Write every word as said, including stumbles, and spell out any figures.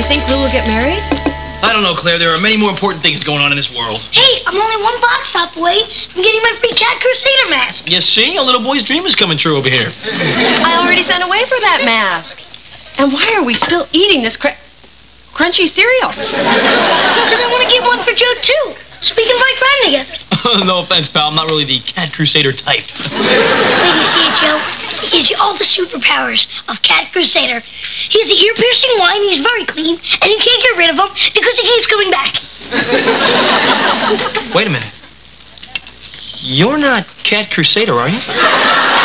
think Lou will get married? I don't know, Claire. There are many more important things going on in this world. Hey, I'm only one box stop away from getting my free Cat Crusader mask. You see? A little boy's dream is coming true over here. I already sent away for that mask. And why are we still eating this cr crunchy cereal? Because I want to get one for Joe, too. So we can buy crime together. No offense, pal. I'm not really the Cat Crusader type. Wait, you see it, Joe? He gives you all the superpowers of Cat Crusader. He has the ear-piercing wine, he's very clean, and you can't get rid of him because he keeps coming back. Wait a minute. You're not Cat Crusader, are you?